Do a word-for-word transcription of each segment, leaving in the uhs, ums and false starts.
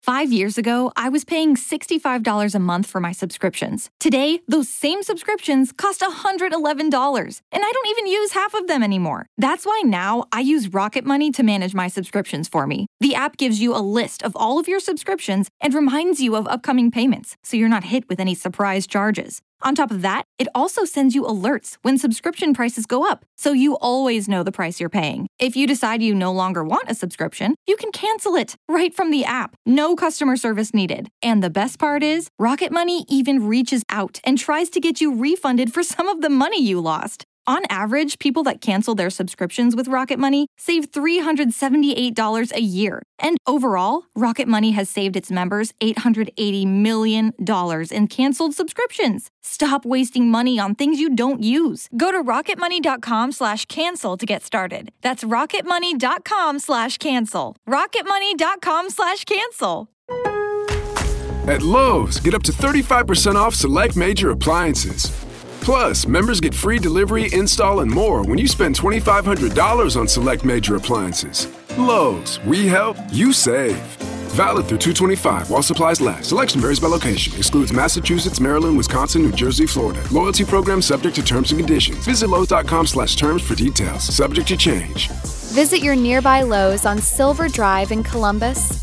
Five years ago, I was paying sixty-five dollars a month for my subscriptions. Today, those same subscriptions cost one hundred eleven dollars, and I don't even use half of them anymore. That's why now I use Rocket Money to manage my subscriptions for me. The app gives you a list of all of your subscriptions and reminds you of upcoming payments, so you're not hit with any surprise charges. On top of that, it also sends you alerts when subscription prices go up, so you always know the price you're paying. If you decide you no longer want a subscription, you can cancel it right from the app. No customer service needed. And the best part is, Rocket Money even reaches out and tries to get you refunded for some of the money you lost. On average, people that cancel their subscriptions with Rocket Money save three hundred seventy-eight dollars a year. And overall, Rocket Money has saved its members eight hundred eighty million dollars in canceled subscriptions. Stop wasting money on things you don't use. Go to rocketmoney.com slash cancel to get started. That's rocketmoney.com slash cancel. rocketmoney.com slash cancel. At Lowe's, get up to thirty-five percent off select major appliances. Plus, members get free delivery, install, and more when you spend twenty-five hundred dollars on select major appliances. Lowe's, we help, you save. Valid through two twenty-five while supplies last. Selection varies by location. Excludes Massachusetts, Maryland, Wisconsin, New Jersey, Florida. Loyalty program subject to terms and conditions. Visit Lowe's.com slash terms for details. Subject to change. Visit your nearby Lowe's on Silver Drive in Columbus.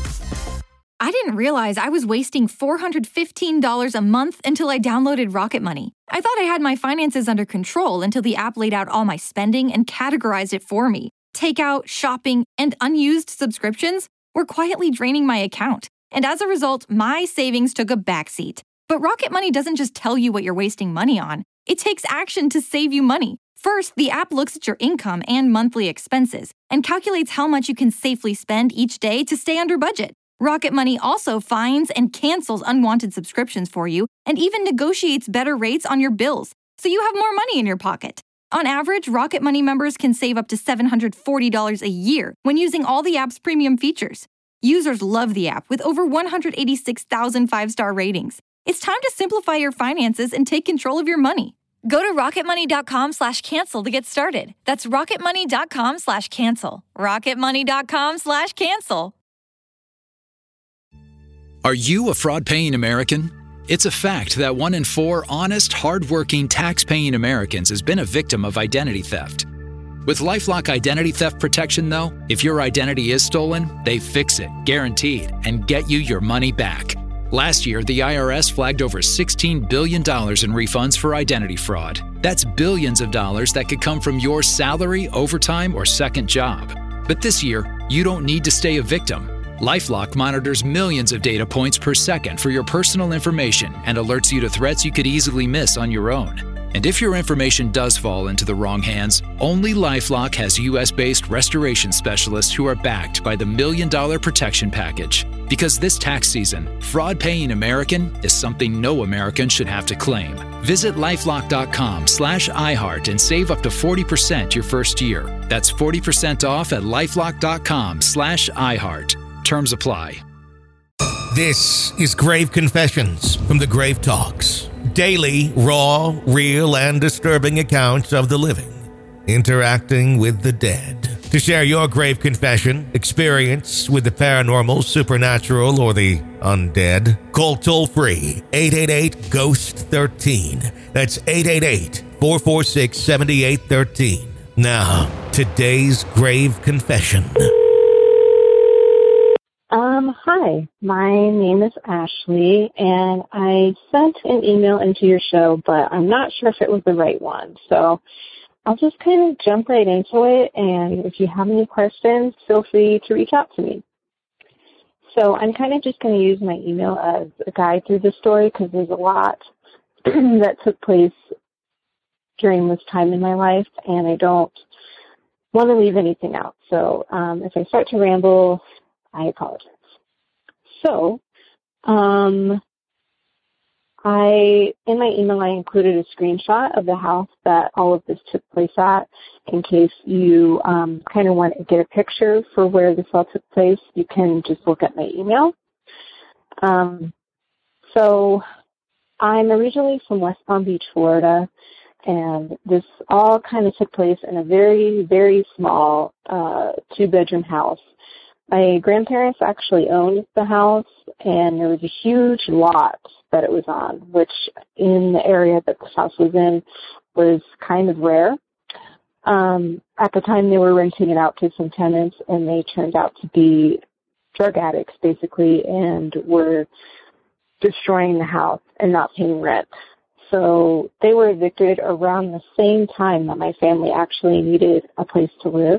I didn't realize I was wasting four hundred fifteen dollars a month until I downloaded Rocket Money. I thought I had my finances under control until the app laid out all my spending and categorized it for me. Takeout, shopping, and unused subscriptions were quietly draining my account. And as a result, my savings took a backseat. But Rocket Money doesn't just tell you what you're wasting money on. It takes action to save you money. First, the app looks at your income and monthly expenses and calculates how much you can safely spend each day to stay under budget. Rocket Money also finds and cancels unwanted subscriptions for you and even negotiates better rates on your bills, so you have more money in your pocket. On average, Rocket Money members can save up to seven hundred forty dollars a year when using all the app's premium features. Users love the app with over one hundred eighty-six thousand five-star ratings. It's time to simplify your finances and take control of your money. Go to rocketmoney.com slash cancel to get started. That's rocketmoney.com slash cancel. rocketmoney.com slash cancel. Are you a fraud-paying American? It's a fact that one in four honest, hard-working, tax-paying Americans has been a victim of identity theft. With LifeLock Identity Theft Protection, though, if your identity is stolen, they fix it, guaranteed, and get you your money back. Last year, the I R S flagged over sixteen billion dollars in refunds for identity fraud. That's billions of dollars that could come from your salary, overtime, or second job. But this year, you don't need to stay a victim. LifeLock monitors millions of data points per second for your personal information and alerts you to threats you could easily miss on your own. And if your information does fall into the wrong hands, only LifeLock has U S-based restoration specialists who are backed by the Million Dollar Protection Package. Because this tax season, fraud-paying American is something no American should have to claim. Visit lifelock.com slash iHeart and save up to forty percent your first year. That's forty percent off at lifelock.com slash iHeart. Terms apply. This is Grave Confessions from the Grave Talks. Daily, raw, real, and disturbing accounts of the living interacting with the dead. To share your grave confession, experience with the paranormal, supernatural, or the undead, call toll-free eight eight eight, ghost thirteen. That's eight eight eight, four four six, seven eight one three. Now, today's grave confession. Um, hi, my name is Ashley, and I sent an email into your show, but I'm not sure if it was the right one. So I'll just kind of jump right into it, and if you have any questions, feel free to reach out to me. So I'm kind of just going to use my email as a guide through the story because there's a lot that took place during this time in my life, and I don't want to leave anything out. So um, if I start to ramble, I apologize. So, um, I, in my email, I included a screenshot of the house that all of this took place at in case you um, kind of want to get a picture for where this all took place. You can just look at my email. Um, so, I'm originally from West Palm Beach, Florida, and this all kind of took place in a very, very small uh, two-bedroom house. my grandparents actually owned the house, and there was a huge lot that it was on, which in the area that this house was in was kind of rare. Um, at the time, they were renting it out to some tenants, and they turned out to be drug addicts, basically, and were destroying the house and not paying rent. So they were evicted around the same time that my family actually needed a place to live.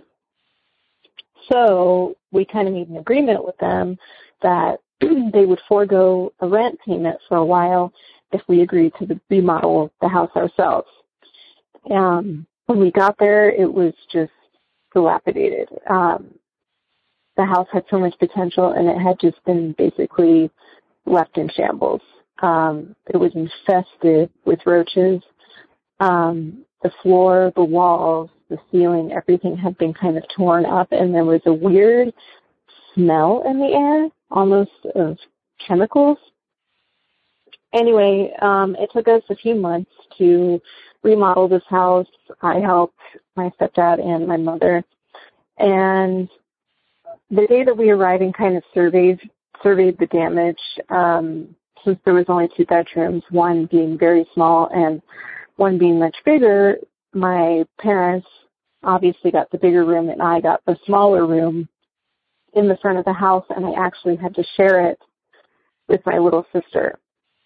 So we kind of made an agreement with them that they would forego a rent payment for a while if we agreed to remodel the house ourselves. Um, when we got there, it was just dilapidated. Um, the house had so much potential, and it had just been basically left in shambles. Um, it was infested with roaches. Um, the floor, the walls, the ceiling, everything had been kind of torn up, and there was a weird smell in the air, almost of chemicals. Anyway, um, it took us a few months to remodel this house. I helped my stepdad and my mother. And the day that we arrived and kind of surveyed, surveyed the damage, um, since there was only two bedrooms, one being very small and one being much bigger, my parents obviously got the bigger room and I got the smaller room in the front of the house, and I actually had to share it with my little sister.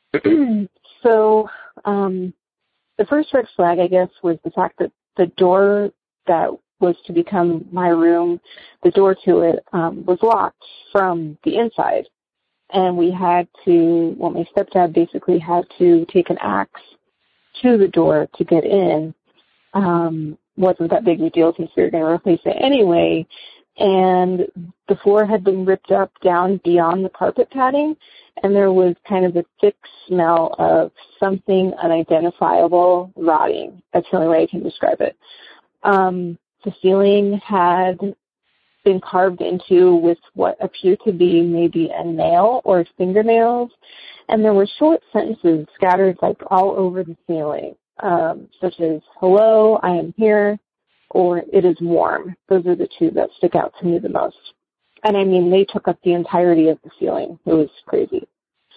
So um, the first red flag, I guess, was the fact that the door that was to become my room, the door to it um, was locked from the inside. And we had to, well, my stepdad basically had to take an axe to the door to get in. Um, wasn't that big of a deal since we were going to replace it anyway. And the floor had been ripped up down beyond the carpet padding, and there was kind of a thick smell of something unidentifiable rotting. That's the only way I can describe it. Um, the ceiling had been carved into with what appeared to be maybe a nail or fingernails, and there were short sentences scattered like all over the ceiling, um, such as, "Hello, I am here," or "It is warm." Those are the two that stick out to me the most. And I mean, they took up the entirety of the ceiling. It was crazy.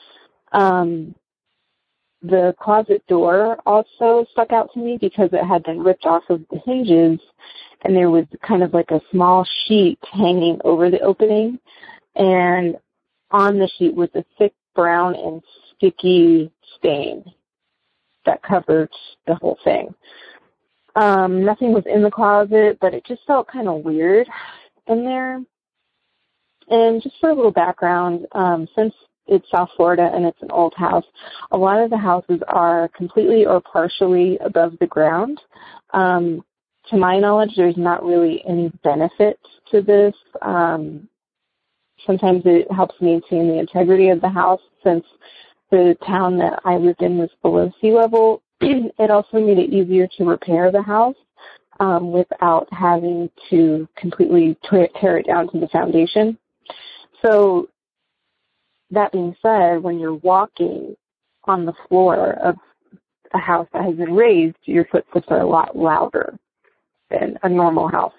Um, the closet door also stuck out to me because it had been ripped off of the hinges, and there was kind of like a small sheet hanging over the opening, and on the sheet was a thick brown and sticky stain that covered the whole thing. Um, nothing was in the closet, but it just felt kind of weird in there. And just for a little background, um, since it's South Florida and it's an old house, a lot of the houses are completely or partially above the ground. Um, to my knowledge, there's not really any benefit to this. Um, sometimes it helps maintain the integrity of the house since the town that I lived in was below sea level. It also made it easier to repair the house um, without having to completely tear it down to the foundation. So that being said, when you're walking on the floor of a house that has been raised, your footsteps are a lot louder than a normal house.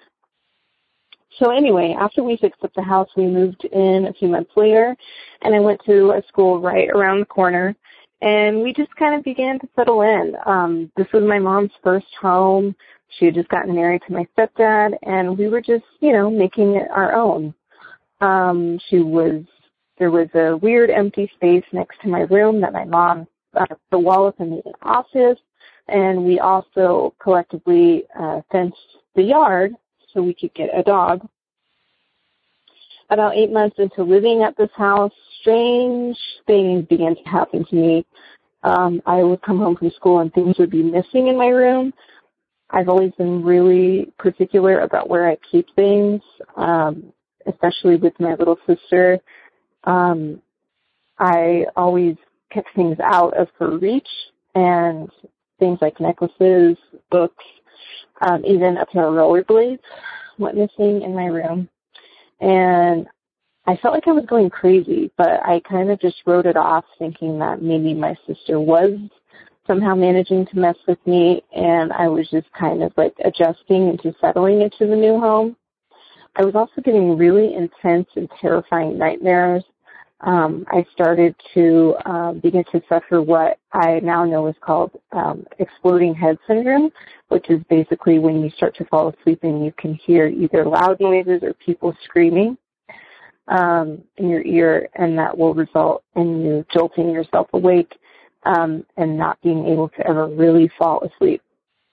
So anyway, after we fixed up the house, we moved in a few months later, and I went to a school right around the corner, and we just kind of began to settle in. Um, this was my mom's first home. She had just gotten married to my stepdad, and we were just, you know, making it our own. Um, she was, there was a weird empty space next to my room that my mom, uh, the wall up in the office, and we also collectively uh, fenced the yard so we could get a dog. About eight months into living at this house, strange things began to happen to me. Um, I would come home from school and things would be missing in my room. I've always been really particular about where I keep things, um, especially with my little sister. Um, I always kept things out of her reach, and things like necklaces, books, um, even a pair of rollerblades went missing in my room. And I felt like I was going crazy, but I kind of just wrote it off, thinking that maybe my sister was somehow managing to mess with me, and I was just kind of like adjusting into settling into the new home. I was also getting really intense and terrifying nightmares. Um, I started to uh, begin to suffer what I now know is called um, exploding head syndrome, which is basically when you start to fall asleep and you can hear either loud noises or people screaming um, in your ear, and that will result in you jolting yourself awake um, and not being able to ever really fall asleep.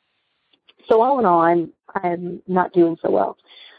So all in all, I'm I'm not doing so well.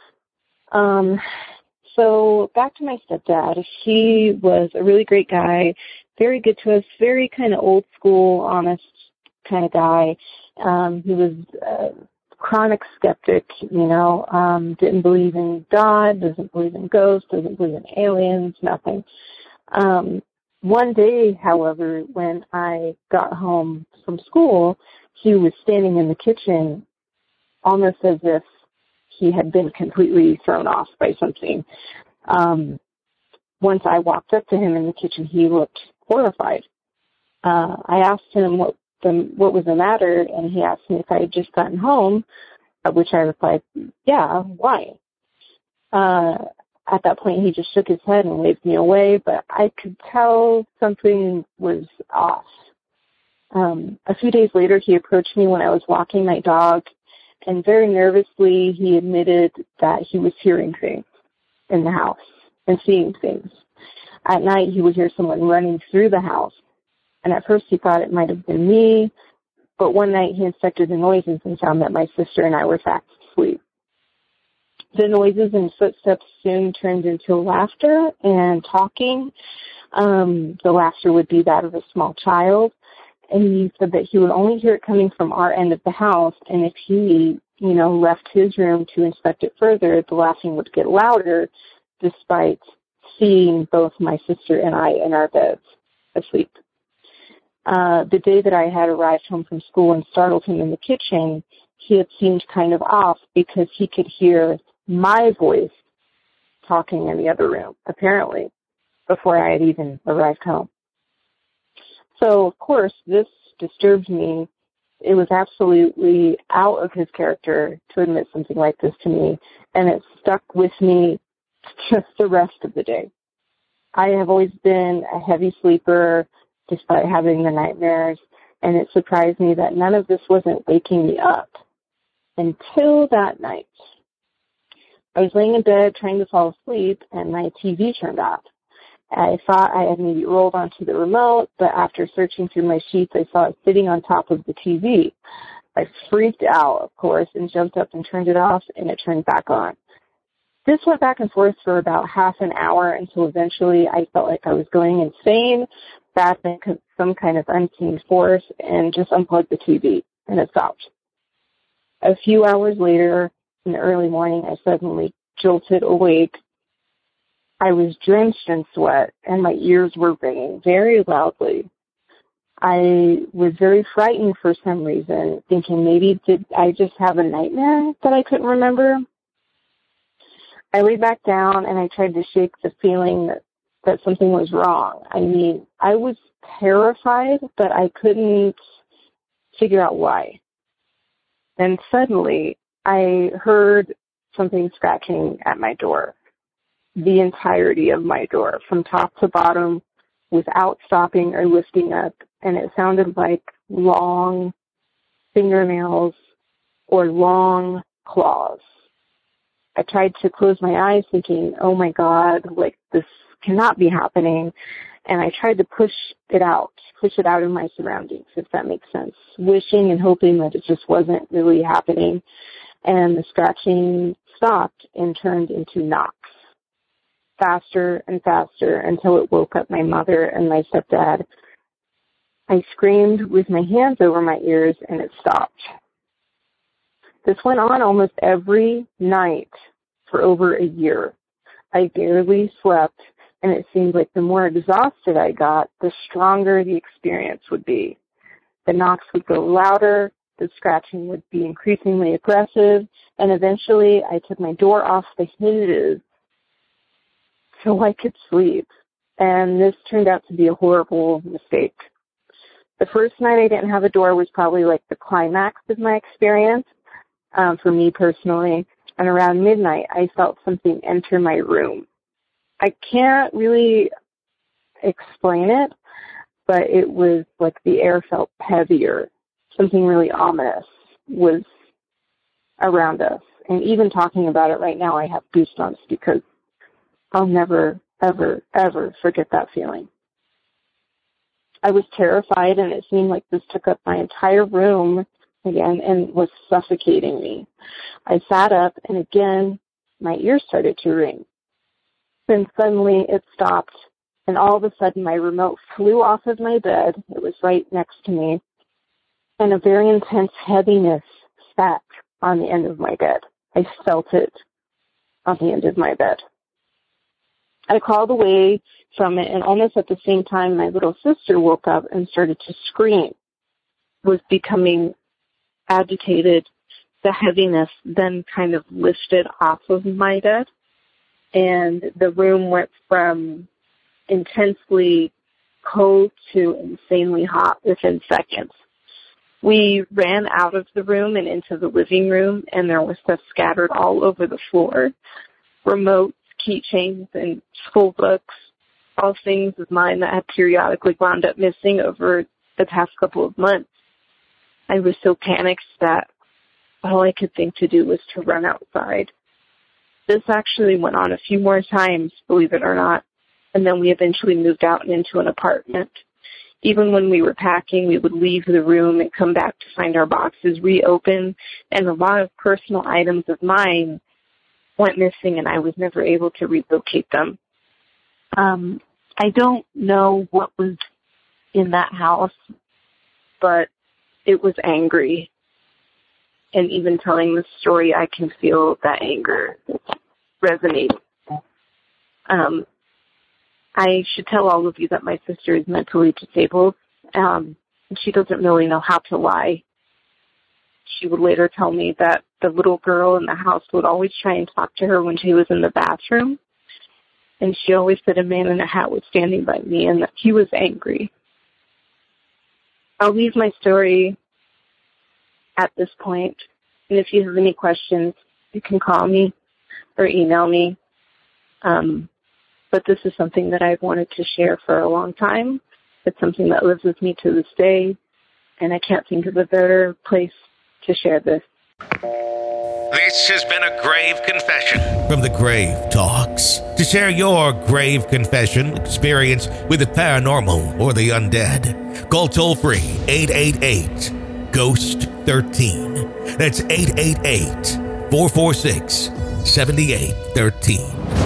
Um, so back to my stepdad. He was a really great guy, very good to us, very kind of old school, honest kind of guy. Um, he was a chronic skeptic, you know, um, didn't believe in God, doesn't believe in ghosts, doesn't believe in aliens, nothing. Um, one day, however, when I got home from school, he was standing in the kitchen almost as if he had been completely thrown off by something. Um, once I walked up to him in the kitchen, he looked horrified. Uh, I asked him what the, what was the matter, and he asked me if I had just gotten home, at which I replied, yeah, why? Uh, at that point, he just shook his head and waved me away, but I could tell something was off. Um, a few days later, he approached me when I was walking my dog, and very nervously, he admitted that he was hearing things in the house and seeing things. At night, he would hear someone running through the house, and at first he thought it might have been me, but one night he inspected the noises and found that my sister and I were fast asleep. The noises and footsteps soon turned into laughter and talking. Um, the laughter would be that of a small child. And he said that he would only hear it coming from our end of the house, and if he, you know, left his room to inspect it further, the laughing would get louder, despite seeing both my sister and I in our beds asleep. Uh, the day that I had arrived home from school and startled him in the kitchen, he had seemed kind of off because he could hear my voice talking in the other room, apparently, before I had even arrived home. So, of course, this disturbed me. It was absolutely out of his character to admit something like this to me, and it stuck with me just the rest of the day. I have always been a heavy sleeper despite having the nightmares, and it surprised me that none of this wasn't waking me up until that night. I was laying in bed trying to fall asleep, and my T V turned off. I thought I had maybe rolled onto the remote, but after searching through my sheets, I saw it sitting on top of the T V. I freaked out, of course, and jumped up and turned it off, and it turned back on. This went back and forth for about half an hour until eventually I felt like I was going insane, backed into some kind of unseen force, and just unplugged the T V, and it stopped. A few hours later, in the early morning, I suddenly jolted awake. I was drenched in sweat, and my ears were ringing very loudly. I was very frightened for some reason, thinking maybe did I just have a nightmare that I couldn't remember? I lay back down, and I tried to shake the feeling that, that something was wrong. I mean, I was terrified, but I couldn't figure out why. Then suddenly, I heard something scratching at my door. The entirety of my door, from top to bottom, without stopping or lifting up, and it sounded like long fingernails or long claws. I tried to close my eyes thinking, oh my God, like this cannot be happening, and I tried to push it out, push it out of my surroundings, if that makes sense, wishing and hoping that it just wasn't really happening, and the scratching stopped and turned into knocks. Faster and faster until it woke up my mother and my stepdad. I screamed with my hands over my ears, and it stopped. This went on almost every night for over a year. I barely slept, and it seemed like the more exhausted I got, the stronger the experience would be. The knocks would go louder, the scratching would be increasingly aggressive, and eventually I took my door off the hinges so I could sleep. And this turned out to be a horrible mistake. The first night I didn't have a door was probably like the climax of my experience, um, for me personally, and around midnight, I felt something enter my room. I can't really explain it, but it was like the air felt heavier. Something really ominous was around us. And even talking about it right now, I have goosebumps because I'll never, ever, ever forget that feeling. I was terrified, and it seemed like this took up my entire room again and was suffocating me. I sat up, and again, my ears started to ring. Then suddenly it stopped, and all of a sudden my remote flew off of my bed. It was right next to me, and a very intense heaviness sat on the end of my bed. I felt it on the end of my bed. I crawled away from it, and almost at the same time, my little sister woke up and started to scream. Was becoming agitated. The heaviness then kind of lifted off of my bed, and the room went from intensely cold to insanely hot within seconds. We ran out of the room and into the living room, and there was stuff scattered all over the floor. Remotes, keychains, and school books, all things of mine that had periodically wound up missing over the past couple of months. I was so panicked that all I could think to do was to run outside. This actually went on a few more times, believe it or not, and then we eventually moved out and into an apartment. Even when we were packing, we would leave the room and come back to find our boxes reopened, and a lot of personal items of mine went missing, and I was never able to relocate them. Um, I don't know what was in that house, but it was angry. And even telling this story, I can feel that anger resonating. Um, I should tell all of you that my sister is mentally disabled, um, and she doesn't really know how to lie. She would later tell me that the little girl in the house would always try and talk to her when she was in the bathroom, and she always said a man in a hat was standing by me and that he was angry. I'll leave my story at this point, and if you have any questions, you can call me or email me. Um, but this is something that I've wanted to share for a long time. It's something that lives with me to this day, and I can't think of a better place to share this. This has been a grave confession from the Grave Talks. To share your grave confession experience with the paranormal or the undead, call toll-free eight eight eight, ghost one three. That's eight eight eight, four four six, seven eight one three.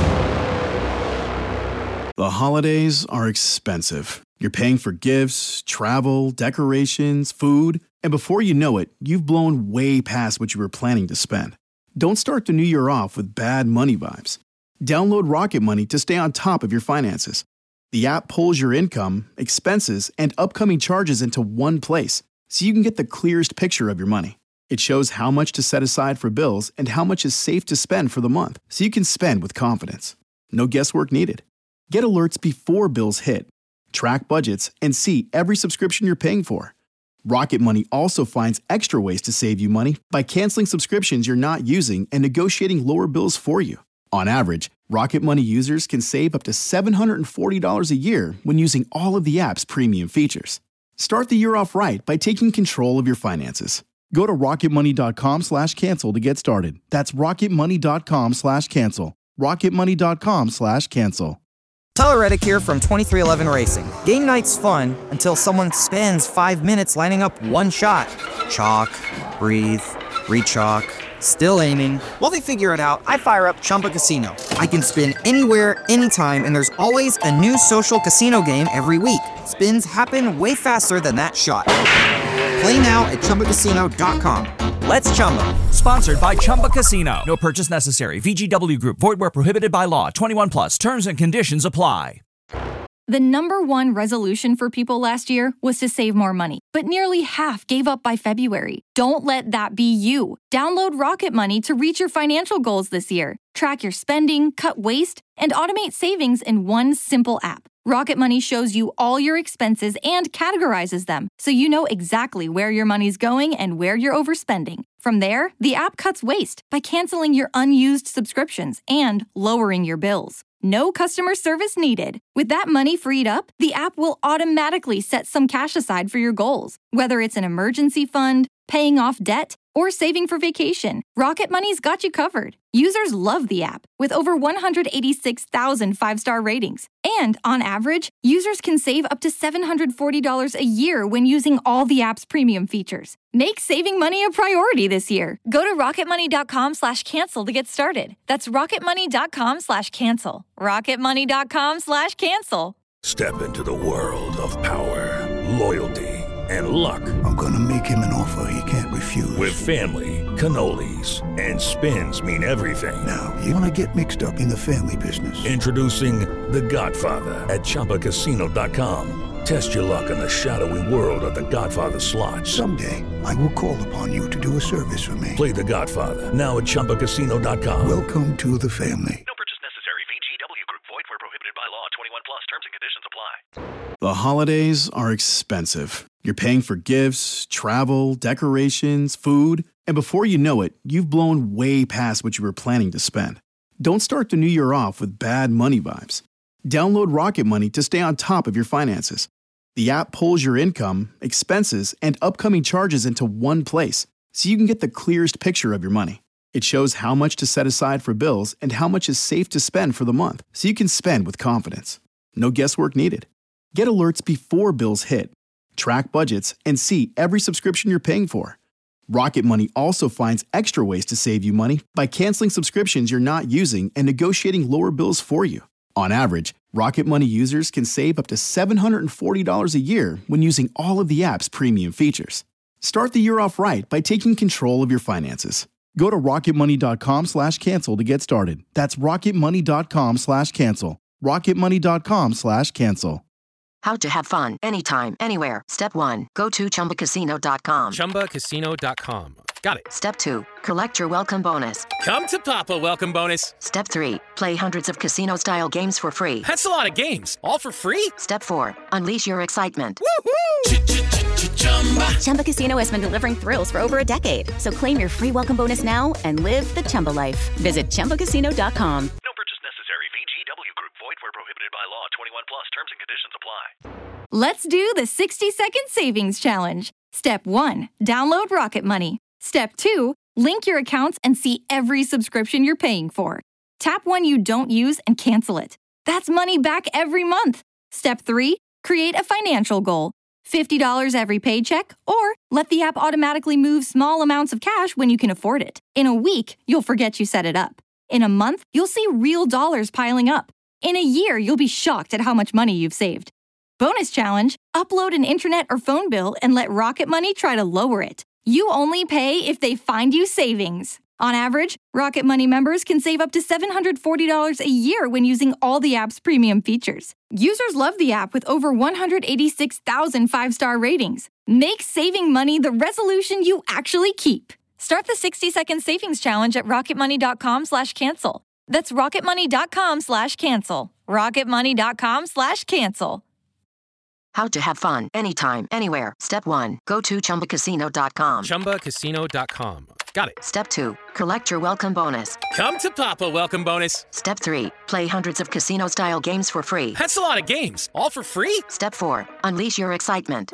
The holidays are expensive. You're paying for gifts, travel, decorations, food, and before you know it, you've blown way past what you were planning to spend. Don't start the new year off with bad money vibes. Download Rocket Money to stay on top of your finances. The app pulls your income, expenses, and upcoming charges into one place, so you can get the clearest picture of your money. It shows how much to set aside for bills and how much is safe to spend for the month, so you can spend with confidence. No guesswork needed. Get alerts before bills hit, track budgets, and see every subscription you're paying for. Rocket Money also finds extra ways to save you money by canceling subscriptions you're not using and negotiating lower bills for you. On average, Rocket Money users can save up to seven hundred forty dollars a year when using all of the app's premium features. Start the year off right by taking control of your finances. Go to rocketmoney.com slash cancel to get started. That's rocketmoney.com slash cancel. rocketmoney.com slash cancel. Tyler Reddick here from twenty-three eleven Racing. Game night's fun until someone spends five minutes lining up one shot. Chalk, breathe, re-chalk, still aiming. While they figure it out, I fire up Chumba Casino. I can spin anywhere, anytime, and there's always a new social casino game every week. Spins happen way faster than that shot. Play now at Chumba Casino dot com. Let's Chumba. Sponsored by Chumba Casino. No purchase necessary. V G W Group. Void where prohibited by law. twenty-one plus. Terms and conditions apply. The number one resolution for people last year was to save more money, but nearly half gave up by February. Don't let that be you. Download Rocket Money to reach your financial goals this year. Track your spending, cut waste, and automate savings in one simple app. Rocket Money shows you all your expenses and categorizes them, so you know exactly where your money's going and where you're overspending. From there, the app cuts waste by canceling your unused subscriptions and lowering your bills. No customer service needed. With that money freed up, the app will automatically set some cash aside for your goals, whether it's an emergency fund, paying off debt, or saving for vacation. Rocket Money's got you covered. Users love the app, with over one hundred eighty-six thousand five-star ratings. And on average, users can save up to seven hundred forty dollars a year when using all the app's premium features. Make saving money a priority this year. Go to rocketmoney.com slash cancel to get started. That's rocketmoney.com slash cancel. rocketmoney.com slash cancel. Step into the world of power, loyalty, and luck. I'm gonna make him an offer he can't refuse. With family, cannolis, and spins mean everything. Now, you wanna get mixed up in the family business. Introducing The Godfather at Chumba Casino dot com. Test your luck in the shadowy world of The Godfather slot. Someday, I will call upon you to do a service for me. Play The Godfather, now at Chumba Casino dot com. Welcome to the family. No purchase necessary. V G W Group. Void where prohibited by law. twenty-one plus. Terms and conditions apply. The holidays are expensive. You're paying for gifts, travel, decorations, food, and before you know it, you've blown way past what you were planning to spend. Don't start the new year off with bad money vibes. Download Rocket Money to stay on top of your finances. The app pulls your income, expenses, and upcoming charges into one place, so you can get the clearest picture of your money. It shows how much to set aside for bills and how much is safe to spend for the month, so you can spend with confidence. No guesswork needed. Get alerts before bills hit. Track budgets, and see every subscription you're paying for. Rocket Money also finds extra ways to save you money by canceling subscriptions you're not using and negotiating lower bills for you. On average, Rocket Money users can save up to seven hundred forty dollars a year when using all of the app's premium features. Start the year off right by taking control of your finances. Go to rocketmoney.com slash cancel to get started. That's rocketmoney.com slash cancel. rocketmoney.com slash cancel. How to have fun anytime, anywhere. Step one, go to chumba casino dot com. chumba casino dot com. Got it. Step two, collect your welcome bonus. Come to Papa welcome bonus. Step three, play hundreds of casino-style games for free. That's a lot of games, all for free? Step four, unleash your excitement. Chumba. Chumba Casino has been delivering thrills for over a decade. So claim your free welcome bonus now and live the Chumba life. Visit chumba casino dot com. No purchase necessary. V G W Group. Void where prohibited by law. twenty-one plus. Terms and conditions apply. Let's do the sixty second savings challenge. Step one, download Rocket Money. Step two, link your accounts and see every subscription you're paying for. Tap one you don't use and cancel it. That's money back every month. Step three, create a financial goal. fifty dollars every paycheck, or let the app automatically move small amounts of cash when you can afford it. In a week, you'll forget you set it up. In a month, you'll see real dollars piling up. In a year, you'll be shocked at how much money you've saved. Bonus challenge, upload an internet or phone bill and let Rocket Money try to lower it. You only pay if they find you savings. On average, Rocket Money members can save up to seven hundred forty dollars a year when using all the app's premium features. Users love the app with over one hundred eighty-six thousand five-star ratings. Make saving money the resolution you actually keep. Start the sixty second savings challenge at rocketmoney.com slash cancel. That's rocketmoney.com slash cancel. rocketmoney.com slash cancel. How to have fun anytime, anywhere. Step one, go to chumba casino dot com. chumba casino dot com. Got it. Step two, collect your welcome bonus. Come to Papa welcome bonus. Step three, play hundreds of casino-style games for free. That's a lot of games, all for free? Step four, unleash your excitement.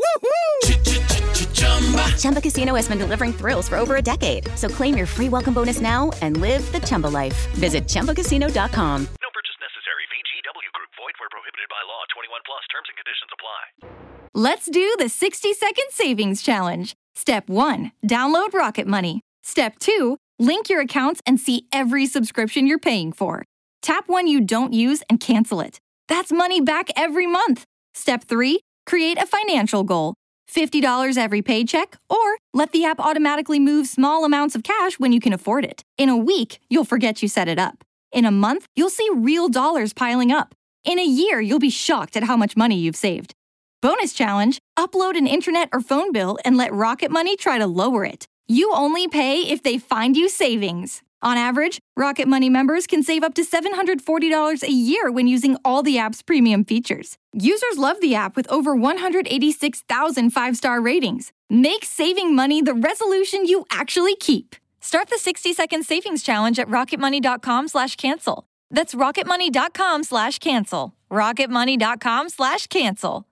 Chumba Casino has been delivering thrills for over a decade. So claim your free welcome bonus now and live the Chumba life. Visit chumba casino dot com. No purchase necessary. V G W Group. Void where prohibited by law. twenty-one plus. Terms and conditions apply. Let's do the sixty second savings challenge. Step one, download Rocket Money. Step two, link your accounts and see every subscription you're paying for. Tap one you don't use and cancel it. That's money back every month. Step three, create a financial goal. fifty dollars every paycheck, or let the app automatically move small amounts of cash when you can afford it. In a week, you'll forget you set it up. In a month, you'll see real dollars piling up. In a year, you'll be shocked at how much money you've saved. Bonus challenge, upload an internet or phone bill and let Rocket Money try to lower it. You only pay if they find you savings. On average, Rocket Money members can save up to seven hundred forty dollars a year when using all the app's premium features. Users love the app with over one hundred eighty-six thousand five-star ratings. Make saving money the resolution you actually keep. Start the sixty-second savings challenge at rocketmoney.com slash cancel. That's rocketmoney.com slash cancel. rocketmoney.com slash cancel.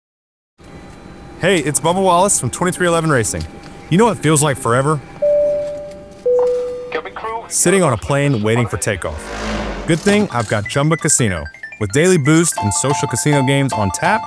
Hey, it's Bubba Wallace from twenty-three eleven Racing. You know what feels like forever? Sitting on a plane waiting for takeoff. Good thing I've got Chumba Casino. With daily boost and social casino games on tap,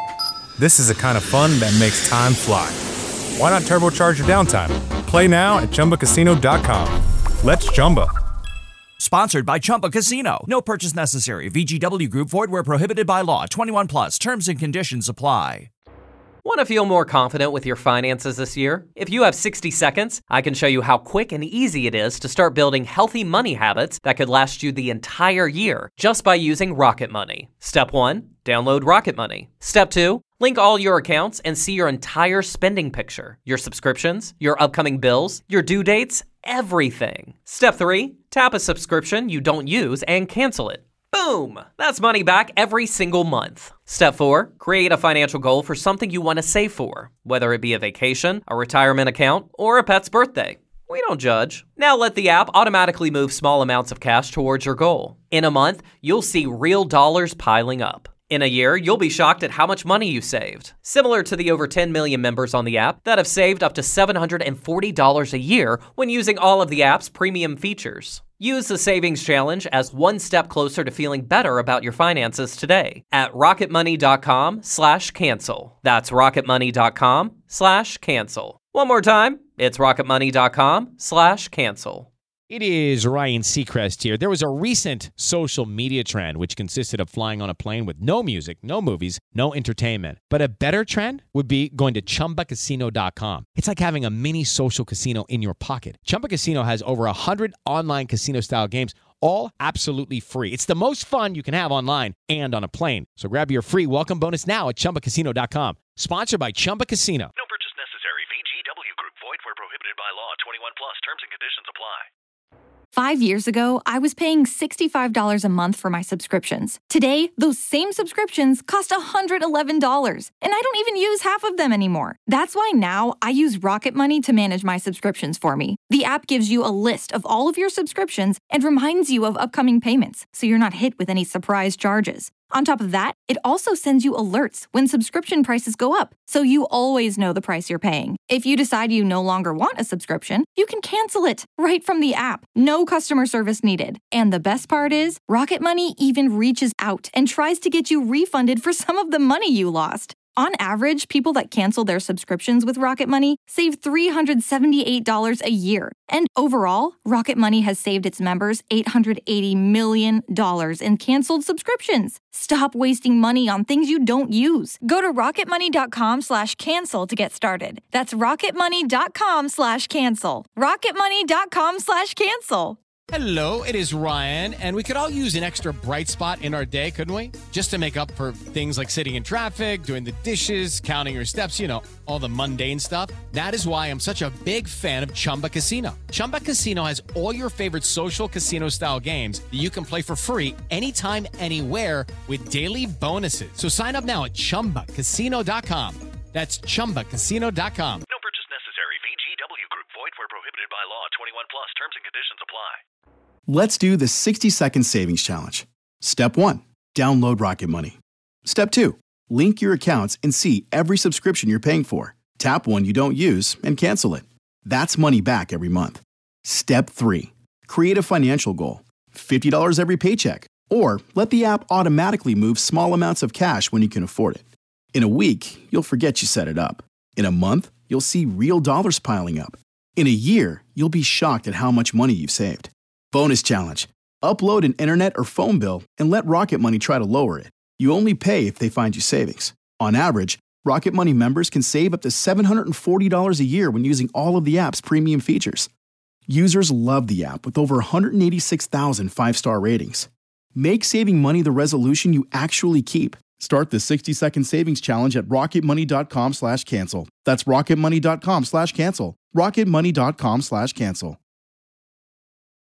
this is the kind of fun that makes time fly. Why not turbocharge your downtime? Play now at chumba casino dot com. Let's Chumba. Sponsored by Chumba Casino. No purchase necessary. V G W Group. Void where prohibited by law. twenty-one plus. Terms and conditions apply. Want to feel more confident with your finances this year? If you have sixty seconds, I can show you how quick and easy it is to start building healthy money habits that could last you the entire year just by using Rocket Money. Step one, download Rocket Money. Step two, link all your accounts and see your entire spending picture, your subscriptions, your upcoming bills, your due dates, everything. Step three, tap a subscription you don't use and cancel it. Boom! That's money back every single month. Step four, create a financial goal for something you want to save for, whether it be a vacation, a retirement account, or a pet's birthday. We don't judge. Now let the app automatically move small amounts of cash towards your goal. In a month, you'll see real dollars piling up. In a year, you'll be shocked at how much money you saved. Similar to the over ten million members on the app that have saved up to seven hundred forty dollars a year when using all of the app's premium features. Use the Savings Challenge as one step closer to feeling better about your finances today at rocketmoney.com slash cancel. That's rocketmoney.com slash cancel. One more time, it's rocketmoney.com slash cancel. It is Ryan Seacrest here. There was a recent social media trend which consisted of flying on a plane with no music, no movies, no entertainment. But a better trend would be going to chumba casino dot com. It's like having a mini social casino in your pocket. Chumba Casino has over one hundred online casino-style games, all absolutely free. It's the most fun you can have online and on a plane. So grab your free welcome bonus now at chumba casino dot com. Sponsored by Chumba Casino. No purchase necessary. V G W Group. Void where prohibited by law. twenty-one plus. Terms and conditions apply. Five years ago, I was paying sixty-five dollars a month for my subscriptions. Today, those same subscriptions cost one hundred eleven dollars, and I don't even use half of them anymore. That's why now I use Rocket Money to manage my subscriptions for me. The app gives you a list of all of your subscriptions and reminds you of upcoming payments, so you're not hit with any surprise charges. On top of that, it also sends you alerts when subscription prices go up, so you always know the price you're paying. If you decide you no longer want a subscription, you can cancel it right from the app. No customer service needed. And the best part is, Rocket Money even reaches out and tries to get you refunded for some of the money you lost. On average, people that cancel their subscriptions with Rocket Money save three hundred seventy-eight dollars a year. And overall, Rocket Money has saved its members eight hundred eighty million dollars in canceled subscriptions. Stop wasting money on things you don't use. Go to rocketmoney.com slash cancel to get started. That's rocketmoney.com slash cancel. rocketmoney.com slash cancel. Hello, it is Ryan, and we could all use an extra bright spot in our day, couldn't we? Just to make up for things like sitting in traffic, doing the dishes, counting your steps, you know, all the mundane stuff. That is why I'm such a big fan of Chumba Casino. Chumba Casino has all your favorite social casino-style games that you can play for free anytime, anywhere with daily bonuses. So sign up now at chumba casino dot com. That's chumba casino dot com. No purchase necessary. V G W Group. Void where prohibited by law. twenty-one plus. Terms and conditions apply. Let's do the sixty-second savings challenge. Step one, download Rocket Money. Step two, link your accounts and see every subscription you're paying for. Tap one you don't use and cancel it. That's money back every month. Step three, create a financial goal. fifty dollars every paycheck. Or let the app automatically move small amounts of cash when you can afford it. In a week, you'll forget you set it up. In a month, you'll see real dollars piling up. In a year, you'll be shocked at how much money you've saved. Bonus challenge. Upload an internet or phone bill and let Rocket Money try to lower it. You only pay if they find you savings. On average, Rocket Money members can save up to seven hundred forty dollars a year when using all of the app's premium features. Users love the app with over one hundred eighty-six thousand five-star ratings. Make saving money the resolution you actually keep. Start the sixty-second savings challenge at rocketmoney.com slash cancel. That's rocketmoney.com slash cancel. rocketmoney.com slash cancel.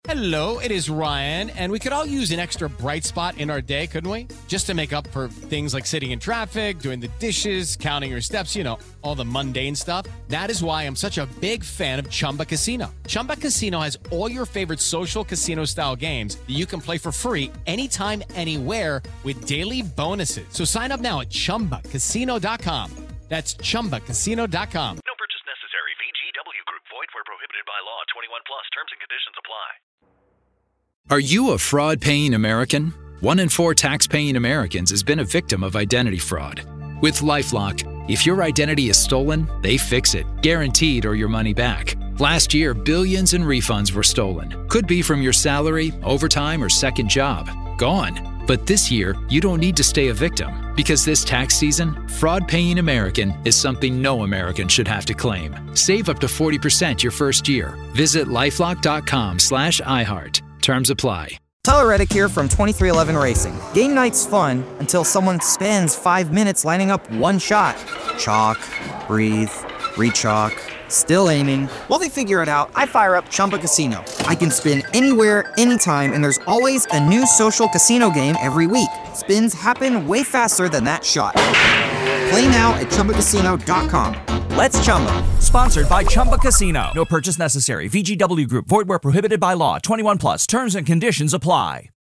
Hello, it is Ryan, and we could all use an extra bright spot in our day, couldn't we? Just to make up for things like sitting in traffic, doing the dishes, counting your steps, you know, all the mundane stuff. That is why I'm such a big fan of Chumba Casino. Chumba Casino has all your favorite social casino-style games that you can play for free anytime, anywhere with daily bonuses. So sign up now at chumba casino dot com. That's chumba casino dot com. No purchase necessary. V G W Group. Void where prohibited by law. twenty-one plus. Terms and conditions apply. Are you a fraud-paying American? One in four tax-paying Americans has been a victim of identity fraud. With LifeLock, if your identity is stolen, they fix it, guaranteed, or your money back. Last year, billions in refunds were stolen. Could be from your salary, overtime, or second job. Gone. But this year, you don't need to stay a victim, because this tax season, fraud-paying American is something no American should have to claim. Save up to forty percent your first year. Visit lifelock.com slash iHeart. Terms apply. Tyler Reddick here from twenty-three eleven Racing. Game night's fun until someone spends five minutes lining up one shot. Chalk, breathe, re-chalk, still aiming. While they figure it out, I fire up Chumba Casino. I can spin anywhere, anytime, and there's always a new social casino game every week. Spins happen way faster than that shot. Play now at chumba casino dot com. Let's Chumba. Sponsored by Chumba Casino. No purchase necessary. V G W Group. Void where prohibited by law. twenty-one plus. Terms and conditions apply.